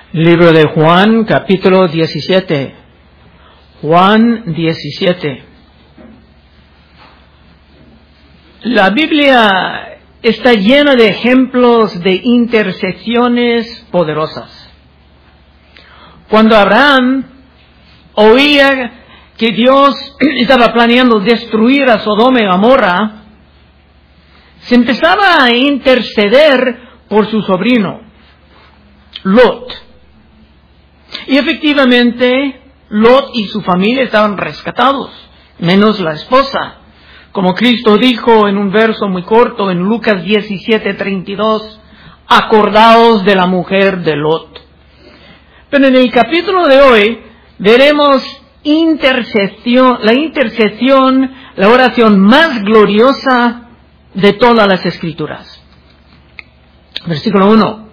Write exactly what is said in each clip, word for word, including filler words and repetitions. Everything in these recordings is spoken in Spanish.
Libro de Juan, capítulo diecisiete. Juan diecisiete. La Biblia está llena de ejemplos de intercesiones poderosas. Cuando Abraham oía que Dios estaba planeando destruir a Sodoma y Gomorra, se empezaba a interceder por su sobrino, Lot. Y efectivamente, Lot y su familia estaban rescatados, menos la esposa. Como Cristo dijo en un verso muy corto en Lucas diecisiete treinta y dos, acordaos de la mujer de Lot. Pero en el capítulo de hoy veremos intercesión, la intercesión, la oración más gloriosa de todas las Escrituras. Versículo uno.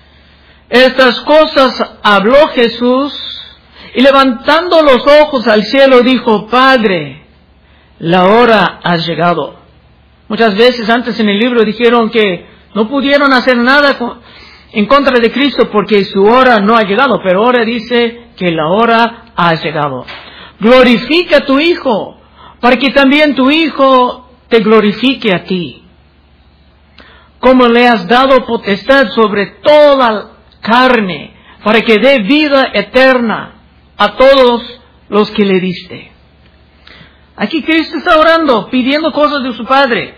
Estas cosas habló Jesús y levantando los ojos al cielo dijo, Padre, la hora ha llegado. Muchas veces antes en el libro dijeron que no pudieron hacer nada en contra de Cristo porque su hora no ha llegado, pero ahora dice que la hora ha llegado. Glorifica a tu Hijo, para que también tu Hijo te glorifique a ti. Como le has dado potestad sobre toda carne, para que dé vida eterna a todos los que le diste. Aquí Cristo está orando, pidiendo cosas de su Padre.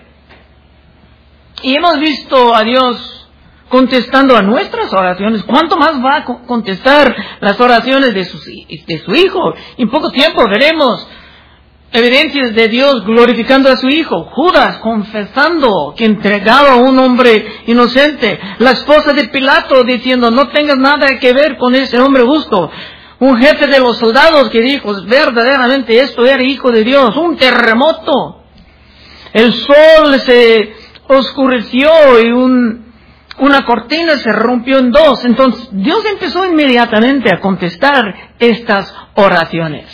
Y hemos visto a Dios contestando a nuestras oraciones. ¿Cuánto más va a contestar las oraciones de su, de su Hijo? En poco tiempo veremos evidencias de Dios glorificando a su Hijo. Judas confesando que entregaba a un hombre inocente. La esposa de Pilato diciendo, no tengas nada que ver con ese hombre justo. Un jefe de los soldados que dijo, verdaderamente esto era Hijo de Dios. Un terremoto. El sol se oscureció y un, una cortina se rompió en dos. Entonces Dios empezó inmediatamente a contestar estas oraciones.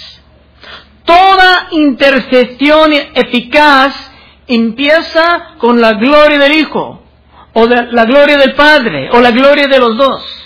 Toda intercesión eficaz empieza con la gloria del Hijo, o de la gloria del Padre, o la gloria de los dos.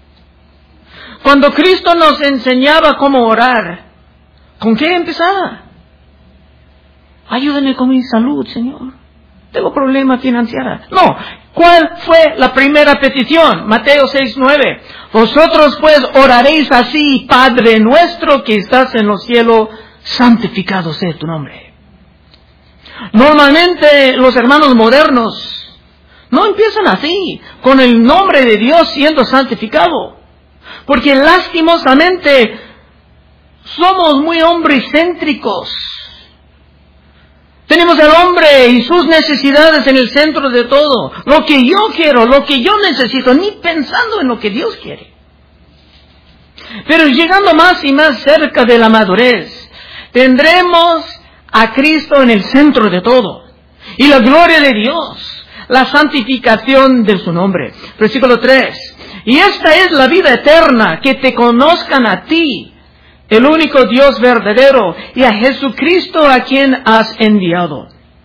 Cuando Cristo nos enseñaba cómo orar, ¿con qué empezaba? Ayúdame con mi salud, Señor. Tengo problemas financieros. No. ¿Cuál fue la primera petición? Mateo seis nueve. Vosotros pues oraréis así, Padre nuestro que estás en los cielos, santificado sea tu nombre. Normalmente los hermanos modernos no empiezan así, con el nombre de Dios siendo santificado. Porque lastimosamente somos muy hombricéntricos. Tenemos al hombre y sus necesidades en el centro de todo. Lo que yo quiero, lo que yo necesito, ni pensando en lo que Dios quiere. Pero llegando más y más cerca de la madurez, tendremos a Cristo en el centro de todo. Y la gloria de Dios, la santificación de su nombre. Versículo tres. Y esta es la vida eterna, que te conozcan a ti, el único Dios verdadero, y a Jesucristo a quien has enviado.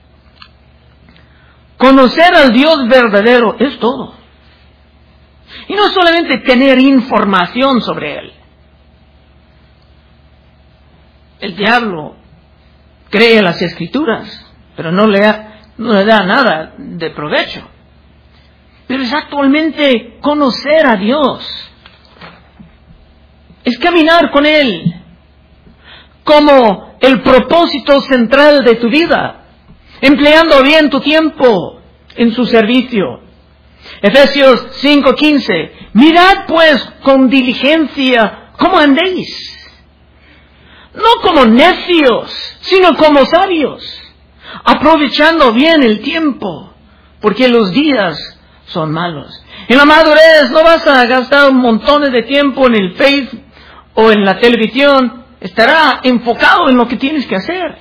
Conocer al Dios verdadero es todo. Y no solamente tener información sobre Él. El diablo cree en las Escrituras, pero no le, da, no le da nada de provecho. Pero es actualmente conocer a Dios. Es caminar con Él como el propósito central de tu vida, empleando bien tu tiempo en su servicio. Efesios cinco quince. Mirad pues con diligencia cómo andéis, no como necios, sino como sabios, aprovechando bien el tiempo, porque los días son malos. En la madurez no vas a gastar montones de tiempo en el Facebook o en la televisión. Estará enfocado en lo que tienes que hacer.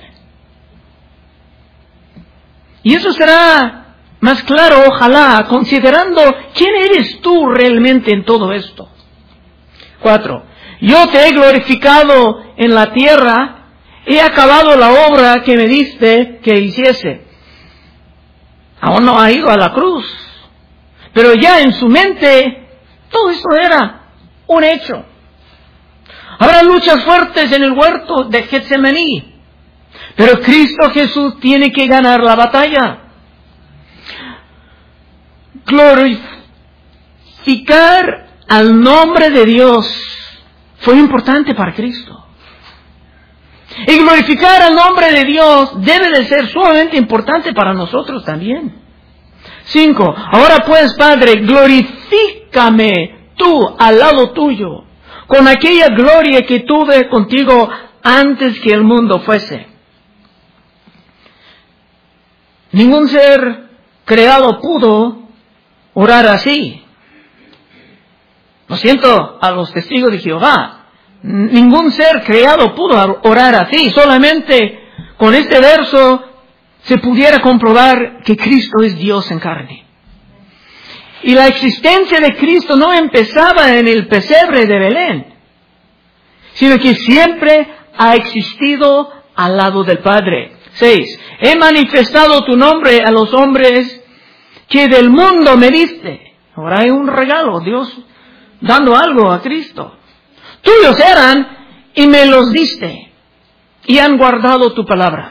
Y eso será más claro, ojalá, considerando quién eres tú realmente en todo esto. Cuatro. Yo te he glorificado en la tierra, he acabado la obra que me diste que hiciese. Aún no ha ido a la cruz. Pero ya en su mente, todo eso era un hecho. Habrá luchas fuertes en el huerto de Getsemaní, pero Cristo Jesús tiene que ganar la batalla. Glorificar al nombre de Dios fue importante para Cristo. Y glorificar al nombre de Dios debe de ser sumamente importante para nosotros también. Cinco. Ahora pues, Padre, glorifícame tú al lado tuyo, con aquella gloria que tuve contigo antes que el mundo fuese. Ningún ser creado pudo orar así. Lo siento a los testigos de Jehová. Ningún ser creado pudo orar así. Solamente con este verso se pudiera comprobar que Cristo es Dios en carne. Y la existencia de Cristo no empezaba en el pesebre de Belén, sino que siempre ha existido al lado del Padre. Seis. He manifestado tu nombre a los hombres que del mundo me diste. Ahora hay un regalo, Dios dando algo a Cristo. Tuyos eran y me los diste, y han guardado tu palabra.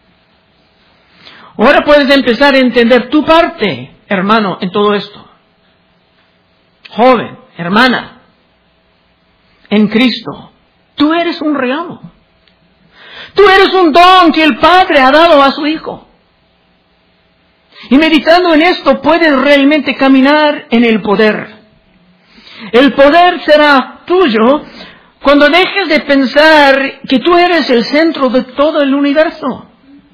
Ahora puedes empezar a entender tu parte, hermano, en todo esto. Joven, hermana, en Cristo, tú eres un regalo. Tú eres un don que el Padre ha dado a su Hijo. Y meditando en esto, puedes realmente caminar en el poder. El poder será tuyo cuando dejes de pensar que tú eres el centro de todo el universo.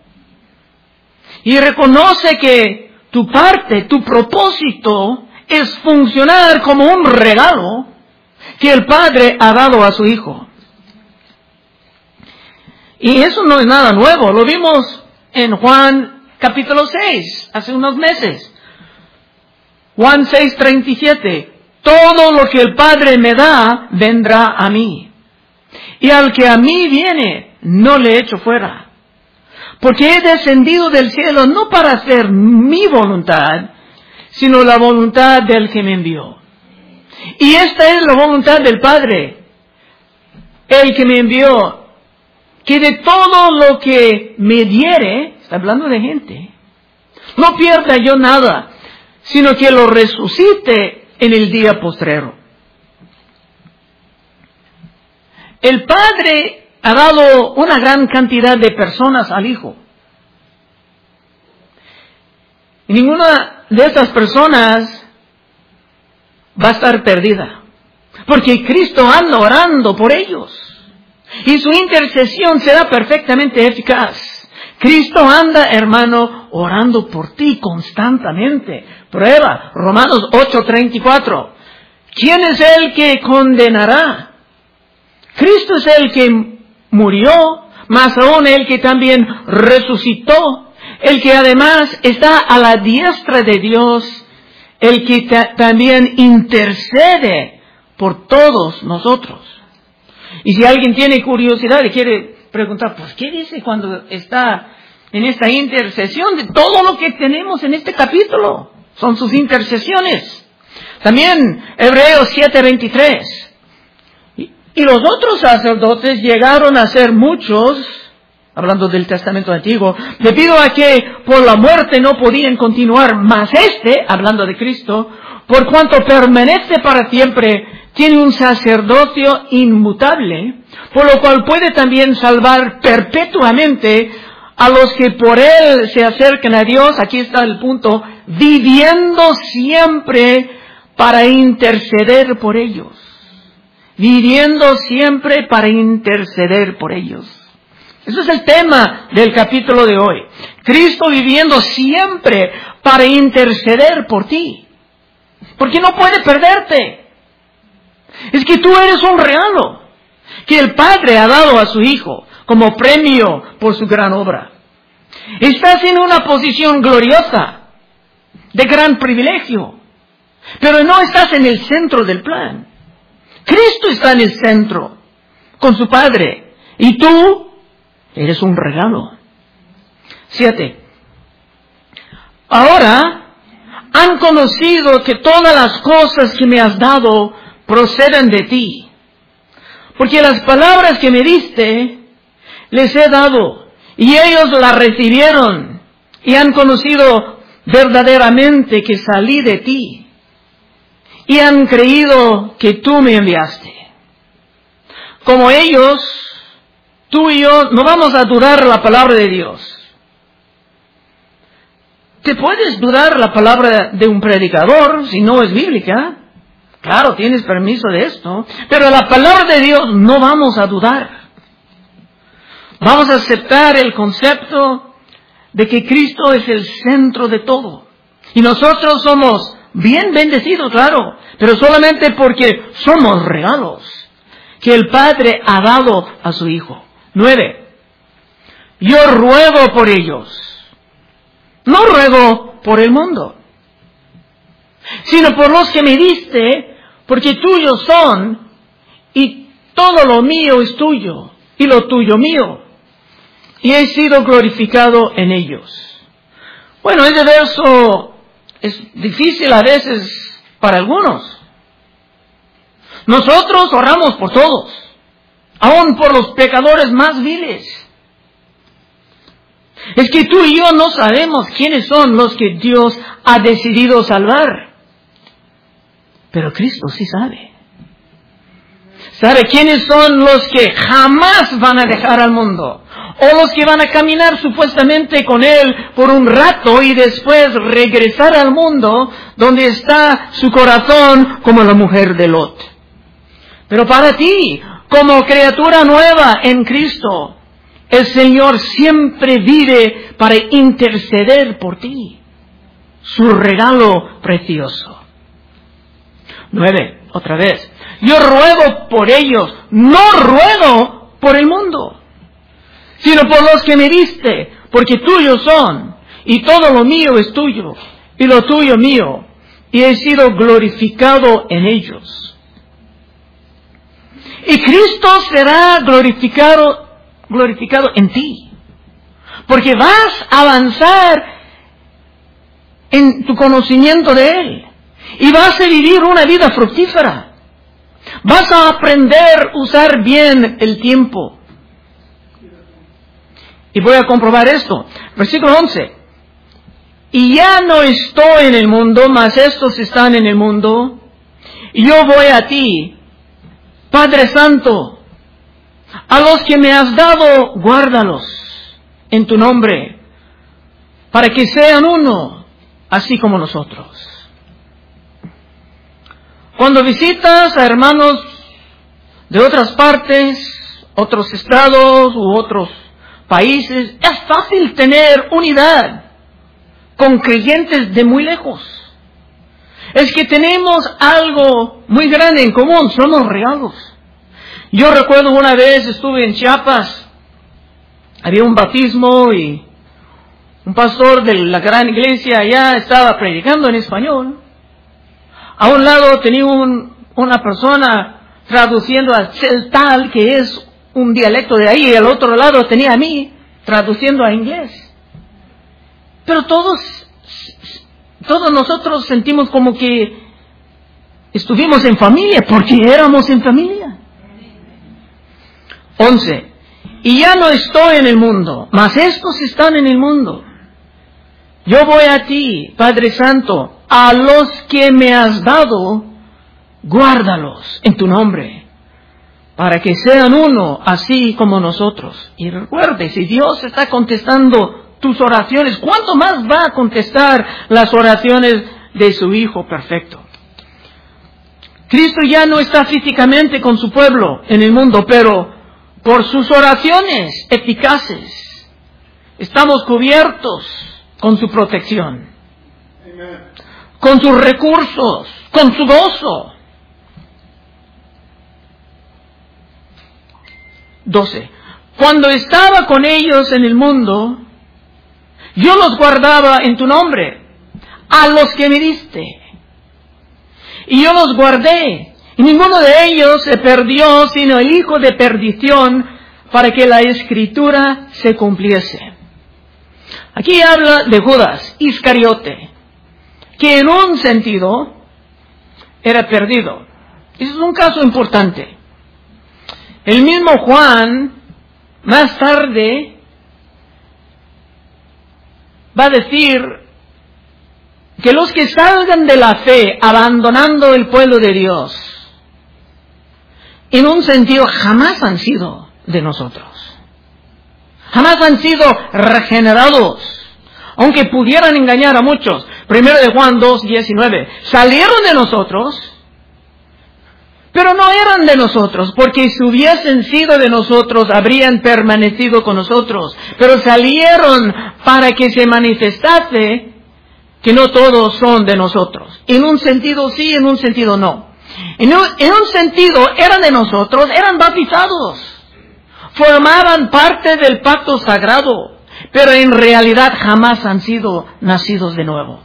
Y reconoce que tu parte, tu propósito, es funcionar como un regalo que el Padre ha dado a su Hijo. Y eso no es nada nuevo. Lo vimos en Juan capítulo seis, hace unos meses. Juan seis, treinta y siete. Todo lo que el Padre me da, vendrá a mí. Y al que a mí viene, no le echo fuera. Porque he descendido del cielo no para hacer mi voluntad, sino la voluntad del que me envió. Y esta es la voluntad del Padre, el que me envió, que de todo lo que me diere, está hablando de gente, no pierda yo nada, sino que lo resucite en el día postrero. El Padre ha dado una gran cantidad de personas al Hijo. Y ninguna de estas personas va a estar perdida, porque Cristo anda orando por ellos. Y su intercesión será perfectamente eficaz. Cristo anda, hermano, orando por ti constantemente. Prueba, Romanos ocho, treinta y cuatro. ¿Quién es el que condenará? Cristo es el que murió, más aún el que también resucitó, el que además está a la diestra de Dios, el que ta- también intercede por todos nosotros. Y si alguien tiene curiosidad y quiere preguntar, pues, ¿qué dice cuando está en esta intercesión? De todo lo que tenemos en este capítulo son sus intercesiones. También Hebreos siete, veintitrés. Y, y los otros sacerdotes llegaron a ser muchos, hablando del Testamento Antiguo, debido a que por la muerte no podían continuar, mas este, hablando de Cristo, por cuanto permanece para siempre, tiene un sacerdocio inmutable, por lo cual puede también salvar perpetuamente a los que por él se acercan a Dios. Aquí está el punto, viviendo siempre para interceder por ellos. Viviendo siempre para interceder por ellos. Ese es el tema del capítulo de hoy. Cristo viviendo siempre para interceder por ti. Porque no puede perderte. Es que tú eres un regalo que el Padre ha dado a su Hijo como premio por su gran obra. Estás en una posición gloriosa, de gran privilegio, pero no estás en el centro del plan. Cristo está en el centro, con su Padre, y tú eres un regalo. Siete. Ahora han conocido que todas las cosas que me has dado proceden de ti. Porque las palabras que me diste, les he dado, y ellos las recibieron, y han conocido verdaderamente que salí de ti, y han creído que tú me enviaste. Como ellos, tú y yo no vamos a dudar la palabra de Dios. ¿Te puedes dudar la palabra de un predicador si no es bíblica? Claro, tienes permiso de esto, pero la palabra de Dios no vamos a dudar. Vamos a aceptar el concepto de que Cristo es el centro de todo. Y nosotros somos bien bendecidos, claro, pero solamente porque somos regalos que el Padre ha dado a su Hijo. Nueve. Yo ruego por ellos. No ruego por el mundo, sino por los que me diste, porque tuyos son, y todo lo mío es tuyo, y lo tuyo mío, y he sido glorificado en ellos. Bueno, ese verso es difícil a veces para algunos. Nosotros oramos por todos, aun por los pecadores más viles. Es que tú y yo no sabemos quiénes son los que Dios ha decidido salvar. Pero Cristo sí sabe. Sabe quiénes son los que jamás van a dejar al mundo. O los que van a caminar supuestamente con Él por un rato y después regresar al mundo donde está su corazón como la mujer de Lot. Pero para ti, como criatura nueva en Cristo, el Señor siempre vive para interceder por ti. Su regalo precioso. Nueve, otra vez. Yo ruego por ellos, no ruego por el mundo, sino por los que me diste, porque tuyos son, y todo lo mío es tuyo, y lo tuyo mío, y he sido glorificado en ellos. Y Cristo será glorificado glorificado en ti, porque vas a avanzar en tu conocimiento de Él, y vas a vivir una vida fructífera. Vas a aprender a usar bien el tiempo. Y voy a comprobar esto. Versículo once. Y ya no estoy en el mundo, mas estos están en el mundo, y yo voy a ti, Padre Santo. A los que me has dado, guárdalos en tu nombre, para que sean uno, así como nosotros. Cuando visitas a hermanos de otras partes, otros estados u otros países, es fácil tener unidad con creyentes de muy lejos. Es que tenemos algo muy grande en común, somos regalos. Yo recuerdo una vez estuve en Chiapas, había un bautismo y un pastor de la gran iglesia allá estaba predicando en español. A un lado tenía un, una persona traduciendo al celtal, que es un dialecto de ahí, y al otro lado tenía a mí traduciendo a inglés. Pero todos, todos nosotros sentimos como que estuvimos en familia, porque éramos en familia. Once. Y ya no estoy en el mundo, mas estos están en el mundo. Yo voy a ti, Padre Santo, a los que me has dado, guárdalos en tu nombre, para que sean uno, así como nosotros. Y recuerde, si Dios está contestando tus oraciones, ¿cuánto más va a contestar las oraciones de su Hijo perfecto? Cristo ya no está físicamente con su pueblo en el mundo, pero por sus oraciones eficaces estamos cubiertos con su protección, Amen. Con sus recursos, con su gozo. doce. Cuando estaba con ellos en el mundo, yo los guardaba en tu nombre, a los que me diste. Y yo los guardé, y ninguno de ellos se perdió, sino el hijo de perdición, para que la escritura se cumpliese. Aquí habla de Judas Iscariote, que en un sentido era perdido. Ese es un caso importante. El mismo Juan, más tarde, va a decir que los que salgan de la fe abandonando el pueblo de Dios, en un sentido jamás han sido de nosotros. Jamás han sido regenerados, aunque pudieran engañar a muchos. Primero de Juan dos, diecinueve. Salieron de nosotros, pero no eran de nosotros, porque si hubiesen sido de nosotros, habrían permanecido con nosotros. Pero salieron para que se manifestase que no todos son de nosotros. En un sentido sí, en un sentido no. En un, en un sentido eran de nosotros, eran bautizados, formaban parte del pacto sagrado, pero en realidad jamás han sido nacidos de nuevo.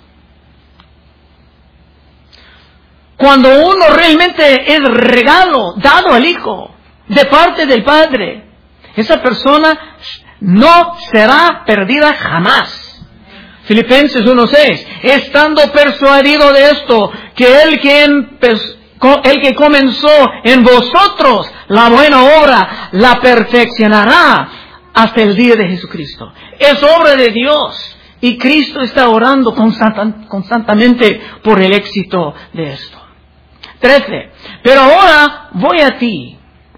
Cuando uno realmente es regalo dado al Hijo de parte del Padre, esa persona no será perdida jamás. Filipenses uno seis, estando persuadido de esto, que el que empezó, el que comenzó en vosotros la buena obra, la perfeccionará hasta el día de Jesucristo. Es obra de Dios y Cristo está orando constant, constantemente por el éxito de esto. trece. Pero ahora voy a ti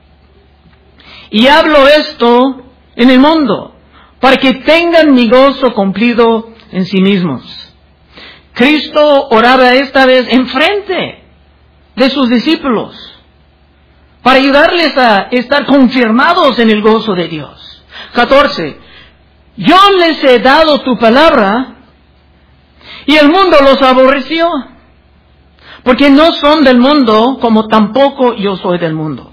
y hablo esto en el mundo, para que tengan mi gozo cumplido en sí mismos. Cristo oraba esta vez enfrente de sus discípulos, para ayudarles a estar confirmados en el gozo de Dios. catorce. Yo les he dado tu palabra, y el mundo los aborreció, porque no son del mundo, como tampoco yo soy del mundo.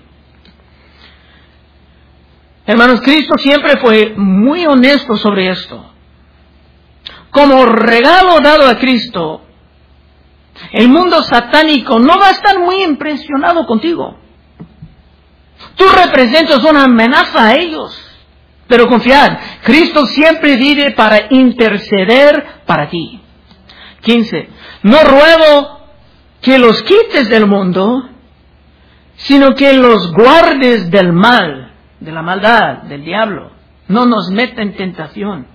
Hermanos, Cristo siempre fue muy honesto sobre esto. Como regalo dado a Cristo, el mundo satánico no va a estar muy impresionado contigo. Tú representas una amenaza a ellos. Pero confiad, Cristo siempre vive para interceder para ti. quince. No ruego que los quites del mundo, sino que los guardes del mal, de la maldad, del diablo. No nos meta en tentación.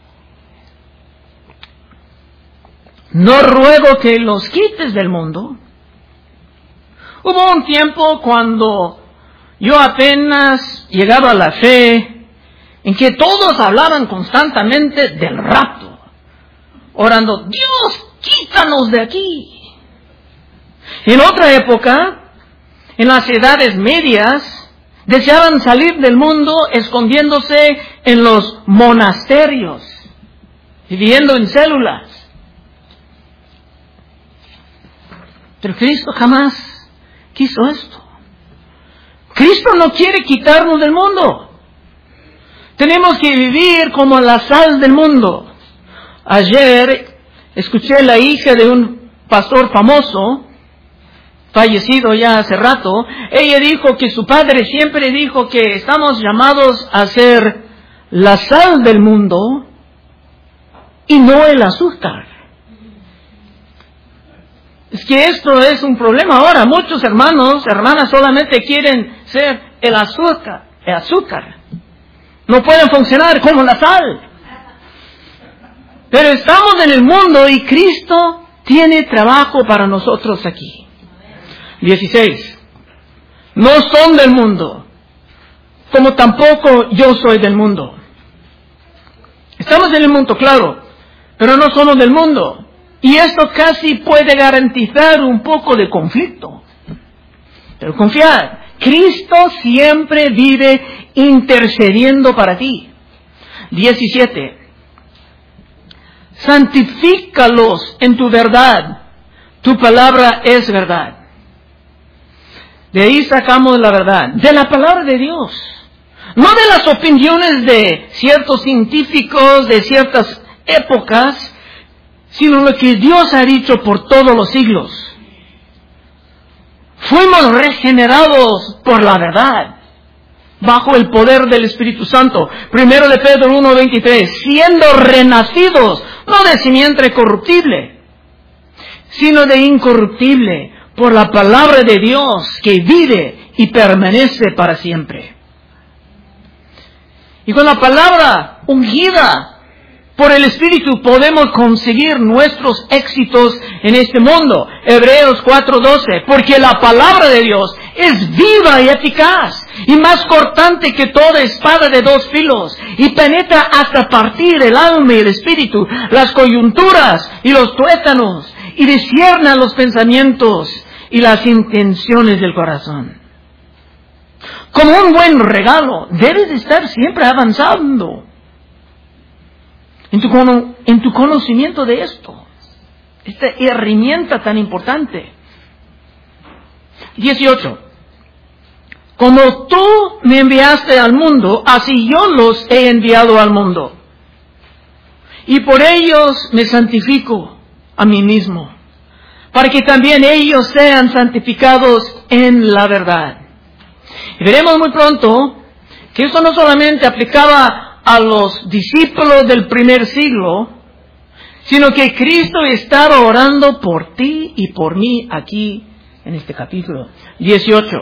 No ruego que los quites del mundo. Hubo un tiempo cuando yo apenas llegaba a la fe, en que todos hablaban constantemente del rapto, orando, Dios, quítanos de aquí. En otra época, en las edades medias, deseaban salir del mundo escondiéndose en los monasterios, viviendo en células. Pero Cristo jamás quiso esto. Cristo no quiere quitarnos del mundo. Tenemos que vivir como la sal del mundo. Ayer escuché la hija de un pastor famoso, fallecido ya hace rato. Ella dijo que su padre siempre dijo que estamos llamados a ser la sal del mundo y no el azúcar. Es que esto es un problema ahora. Muchos hermanos, hermanas solamente quieren ser el azúcar, el azúcar. No pueden funcionar como la sal. Pero estamos en el mundo y Cristo tiene trabajo para nosotros aquí. dieciséis. No son del mundo, como tampoco yo soy del mundo. Estamos en el mundo, claro, pero no somos del mundo. Y esto casi puede garantizar un poco de conflicto. Pero confiad, Cristo siempre vive intercediendo para ti. diecisiete. Santifícalos en tu verdad. Tu palabra es verdad. De ahí sacamos la verdad, de la palabra de Dios. No de las opiniones de ciertos científicos de ciertas épocas, sino lo que Dios ha dicho por todos los siglos. Fuimos regenerados por la verdad, bajo el poder del Espíritu Santo. Primero de Pedro uno veintitrés, siendo renacidos, no de simiente corruptible, sino de incorruptible, por la palabra de Dios que vive y permanece para siempre. Y con la palabra ungida por el Espíritu podemos conseguir nuestros éxitos en este mundo. Hebreos cuatro doce. Porque la palabra de Dios es viva y eficaz, y más cortante que toda espada de dos filos, y penetra hasta partir el alma y el espíritu, las coyunturas y los tuétanos, y discierna los pensamientos y las intenciones del corazón. Como un buen regalo, debes estar siempre avanzando en tu, en tu conocimiento de esto, esta herramienta tan importante. dieciocho. Como tú me enviaste al mundo, así yo los he enviado al mundo. Y por ellos me santifico a mí mismo, para que también ellos sean santificados en la verdad. Y veremos muy pronto que esto no solamente aplicaba a los discípulos del primer siglo, sino que Cristo estaba orando por ti y por mí aquí en este capítulo. dieciocho.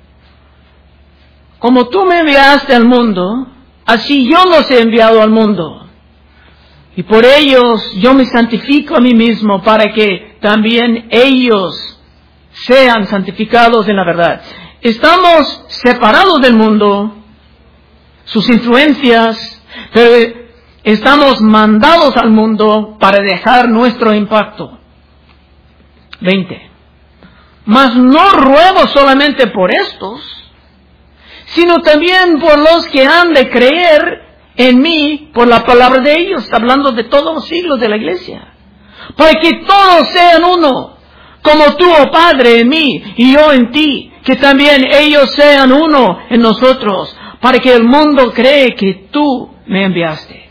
Como tú me enviaste al mundo, así yo los he enviado al mundo. Y por ellos yo me santifico a mí mismo, para que también ellos sean santificados en la verdad. Estamos separados del mundo, sus influencias, pero estamos mandados al mundo para dejar nuestro impacto. veinte. Mas no ruego solamente por estos, sino también por los que han de creer en mí por la palabra de ellos. Está hablando de todos los siglos de la iglesia. Para que todos sean uno, como tú, oh Padre, en mí y yo en ti, que también ellos sean uno en nosotros, para que el mundo cree que tú me enviaste.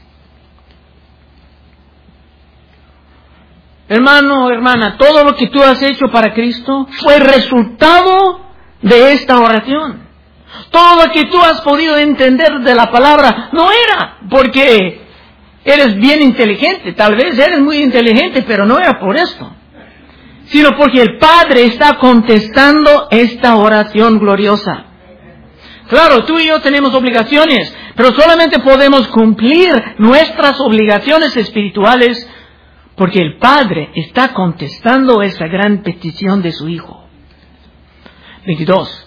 Hermano, hermana, todo lo que tú has hecho para Cristo fue resultado de esta oración. Todo lo que tú has podido entender de la palabra no era porque eres bien inteligente. Tal vez eres muy inteligente, pero no era por esto, sino porque el Padre está contestando esta oración gloriosa. Claro, tú y yo tenemos obligaciones, pero solamente podemos cumplir nuestras obligaciones espirituales porque el Padre está contestando esa gran petición de su Hijo. veintidós.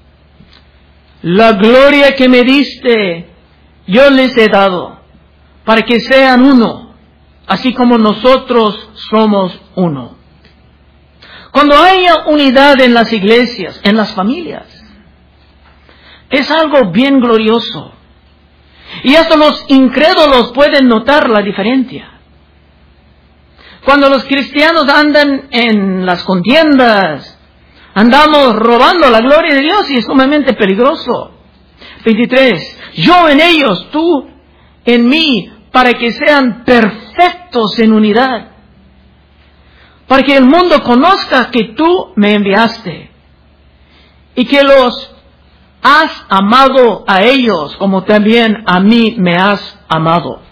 La gloria que me diste, yo les he dado, para que sean uno, así como nosotros somos uno. Cuando haya unidad en las iglesias, en las familias, es algo bien glorioso. Y hasta los incrédulos pueden notar la diferencia. Cuando los cristianos andan en las contiendas, andamos robando la gloria de Dios y es sumamente peligroso. veintitrés. Yo en ellos, tú en mí, para que sean perfectos en unidad. Para que el mundo conozca que tú me enviaste y que los has amado a ellos como también a mí me has amado.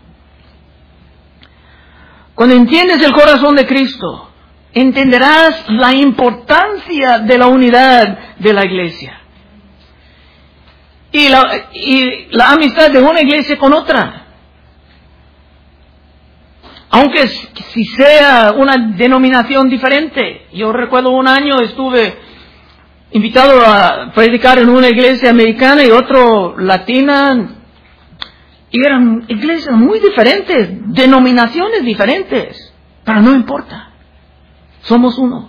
Cuando entiendes el corazón de Cristo, entenderás la importancia de la unidad de la iglesia y la, y la amistad de una iglesia con otra. Aunque si sea una denominación diferente. Yo recuerdo un año estuve invitado a predicar en una iglesia americana y otro latina, y eran iglesias muy diferentes, denominaciones diferentes, pero no importa. Somos uno.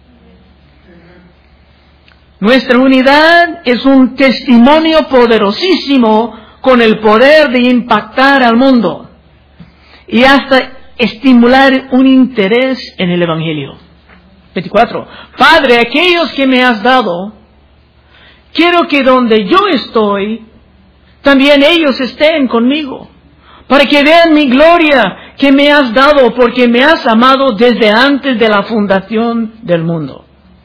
Nuestra unidad es un testimonio poderosísimo con el poder de impactar al mundo y hasta estimular un interés en el Evangelio. veinticuatro. Padre, aquellos que me has dado, quiero que donde yo estoy, también ellos estén conmigo, para que vean mi gloria que me has dado, porque me has amado desde antes de la fundación del mundo.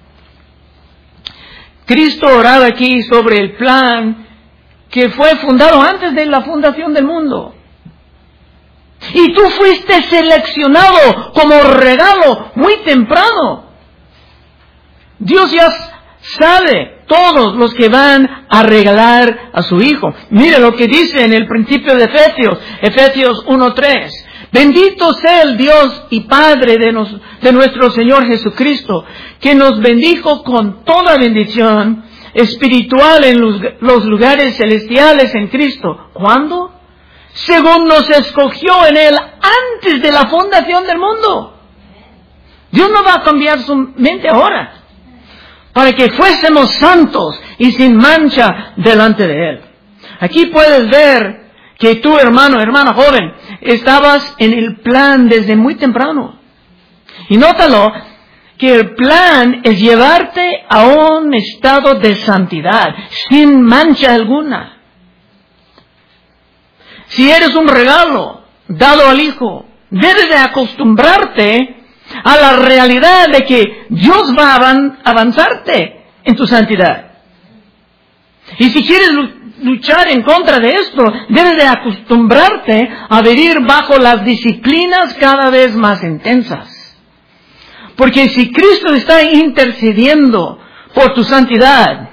Cristo oraba aquí sobre el plan que fue fundado antes de la fundación del mundo. Y tú fuiste seleccionado como regalo muy temprano. Dios ya sabe todos los que van a regalar a su Hijo. Mire lo que dice en el principio de Efesios, Efesios uno tres. Bendito sea el Dios y Padre de, nos, de nuestro Señor Jesucristo, que nos bendijo con toda bendición espiritual en los, los lugares celestiales en Cristo. ¿Cuándo? Según nos escogió en Él antes de la fundación del mundo. Dios no va a cambiar su mente ahora, para que fuésemos santos y sin mancha delante de Él. Aquí puedes ver que tú, hermano, hermana joven, estabas en el plan desde muy temprano. Y nótalo, que el plan es llevarte a un estado de santidad, sin mancha alguna. Si eres un regalo dado al Hijo, debes de acostumbrarte a la realidad de que Dios va a avanzarte en tu santidad. Y si quieres luchar en contra de esto, debes de acostumbrarte a vivir bajo las disciplinas cada vez más intensas. Porque si Cristo está intercediendo por tu santidad,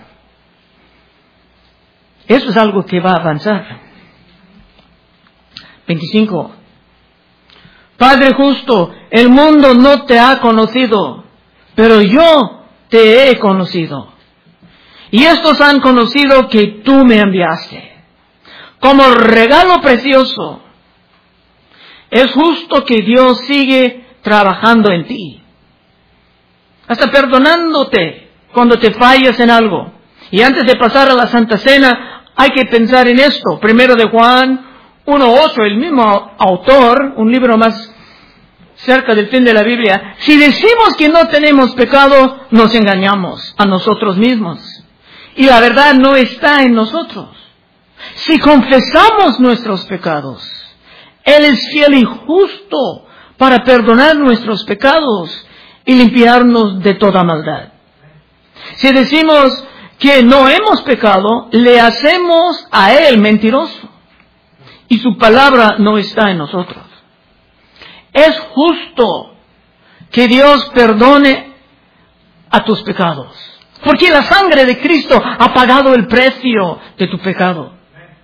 eso es algo que va a avanzar. veinticinco. Padre justo, el mundo no te ha conocido, pero yo te he conocido. Y estos han conocido que tú me enviaste. Como regalo precioso, es justo que Dios sigue trabajando en ti, hasta perdonándote cuando te fallas en algo. Y antes de pasar a la Santa Cena, hay que pensar en esto. Primero de Juan uno ocho, el mismo autor, un libro más cerca del fin de la Biblia. Si decimos que no tenemos pecado, nos engañamos a nosotros mismos. Y la verdad no está en nosotros. Si confesamos nuestros pecados, Él es fiel y justo para perdonar nuestros pecados y limpiarnos de toda maldad. Si decimos que no hemos pecado, le hacemos a Él mentiroso, y su palabra no está en nosotros. Es justo que Dios perdone a tus pecados, porque la sangre de Cristo ha pagado el precio de tu pecado.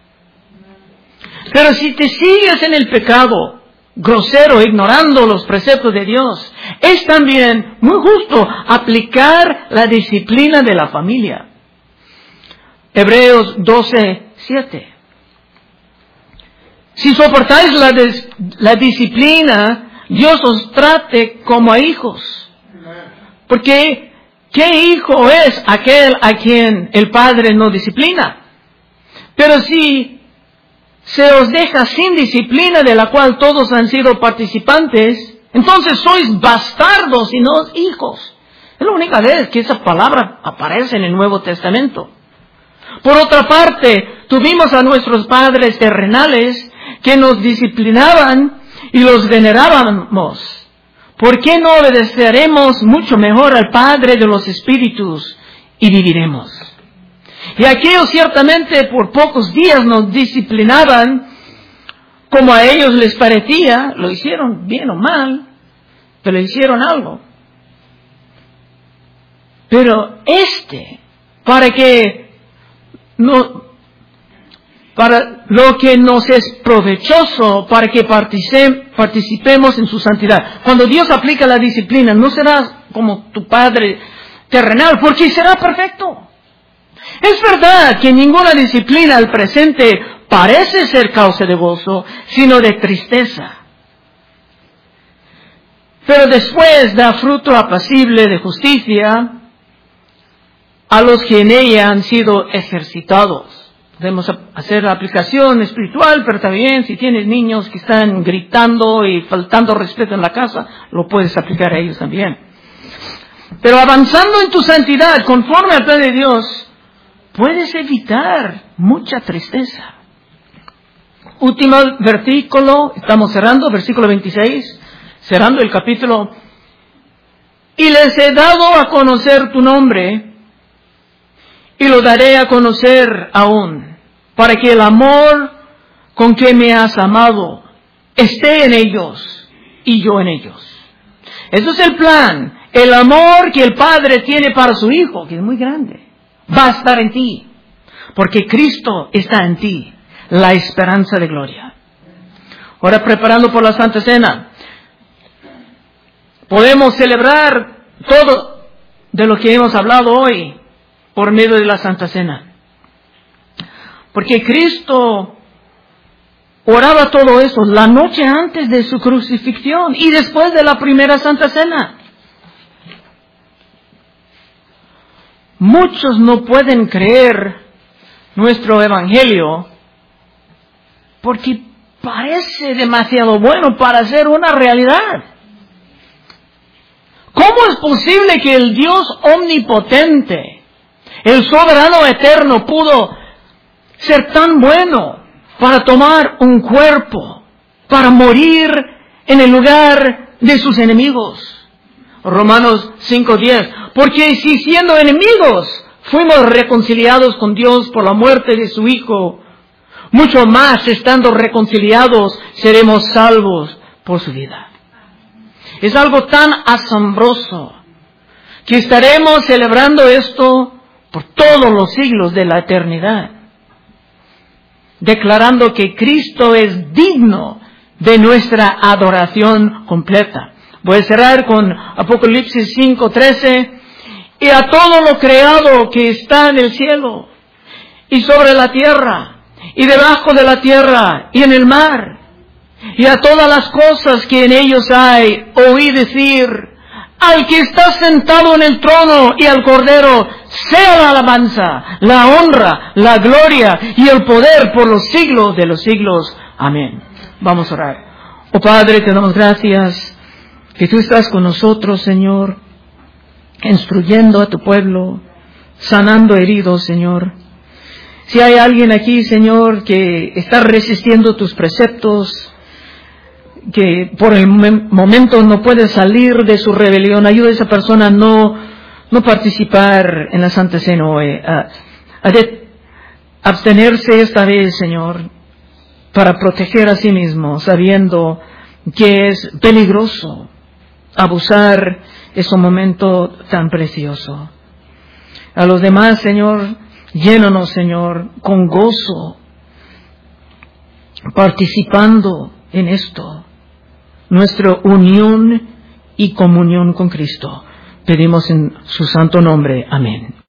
Pero si te sigues en el pecado grosero, ignorando los preceptos de Dios, es también muy justo aplicar la disciplina de la familia. Hebreos doce siete. Si soportáis la, des, la disciplina, Dios os trate como a hijos. Porque, ¿qué hijo es aquel a quien el Padre no disciplina? Pero si se os deja sin disciplina, de la cual todos han sido participantes, entonces sois bastardos y no hijos. Es la única vez que esa palabra aparece en el Nuevo Testamento. Por otra parte, tuvimos a nuestros padres terrenales que nos disciplinaban y los venerábamos. ¿Por qué no obedeceremos mucho mejor al Padre de los Espíritus y viviremos? Y aquellos ciertamente por pocos días nos disciplinaban como a ellos les parecía, lo hicieron bien o mal, pero hicieron algo. Pero este, para que no, para lo que nos es provechoso, para que participemos en su santidad. Cuando Dios aplica la disciplina, no serás como tu Padre terrenal, porque será perfecto. Es verdad que ninguna disciplina al presente parece ser causa de gozo, sino de tristeza. Pero después da fruto apacible de justicia a los que en ella han sido ejercitados. Podemos hacer la aplicación espiritual, pero también si tienes niños que están gritando y faltando respeto en la casa, lo puedes aplicar a ellos también. Pero avanzando en tu santidad, conforme al plan de Dios, puedes evitar mucha tristeza. Último versículo, estamos cerrando, versículo veintiséis, cerrando el capítulo. Y les he dado a conocer tu nombre, y lo daré a conocer aún, para que el amor con que me has amado esté en ellos y yo en ellos. Ese es el plan, El amor que el Padre tiene para su Hijo, que es muy grande, va a estar en ti, porque Cristo está en ti, la esperanza de gloria. Ahora, preparando por la Santa Cena, podemos celebrar todo de lo que hemos hablado hoy por medio de la Santa Cena. Porque Cristo oraba todo eso la noche antes de su crucifixión y después de la primera Santa Cena. Muchos no pueden creer nuestro evangelio porque parece demasiado bueno para ser una realidad. ¿Cómo es posible que el Dios omnipotente, el soberano eterno, pudo ser tan bueno para tomar un cuerpo, para morir en el lugar de sus enemigos? Romanos cinco diez. Porque si siendo enemigos fuimos reconciliados con Dios por la muerte de su Hijo, mucho más estando reconciliados seremos salvos por su vida. Es algo tan asombroso que estaremos celebrando esto por todos los siglos de la eternidad, declarando que Cristo es digno de nuestra adoración completa. Voy a cerrar con Apocalipsis cinco trece. Y a todo lo creado que está en el cielo y sobre la tierra y debajo de la tierra y en el mar, y a todas las cosas que en ellos hay, oí decir: al que está sentado en el trono y al Cordero sea la alabanza, la honra, la gloria y el poder por los siglos de los siglos. Amén. Vamos a orar. Oh Padre, te damos gracias que tú estás con nosotros, Señor, instruyendo a tu pueblo, sanando heridos, Señor. Si hay alguien aquí, Señor, que está resistiendo tus preceptos, que por el momento no puede salir de su rebelión, ayuda a esa persona a no, no participar en la Santa Cena hoy, a, a de, abstenerse esta vez, Señor, para proteger a sí mismo, sabiendo que es peligroso abusar ese momento tan precioso. A los demás, Señor, llénanos, Señor, con gozo, participando en esto, nuestra unión y comunión con Cristo. Pedimos en su santo nombre. Amén.